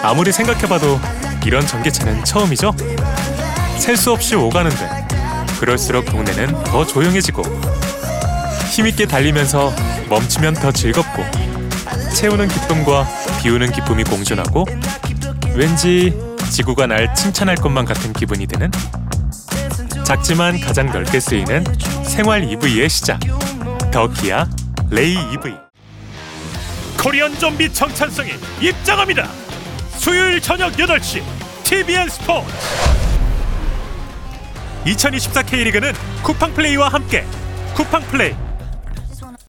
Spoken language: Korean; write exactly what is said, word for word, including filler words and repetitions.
아무리 생각해봐도 이런 전기차는 처음이죠? 셀 수 없이 오가는데 그럴수록 동네는 더 조용해지고 힘있게 달리면서 멈추면 더 즐겁고 채우는 기쁨과 비우는 기쁨이 공존하고 왠지 지구가 날 칭찬할 것만 같은 기분이 드는 작지만 가장 넓게 쓰이는 생활 이브이의 시작, 더 기아 레이 이브이. 코리안 좀비 정찬성이 입장합니다. 수요일 저녁 여덟 시 티비엔 스포츠. 이천이십사 K리그는 쿠팡플레이와 함께 쿠팡플레이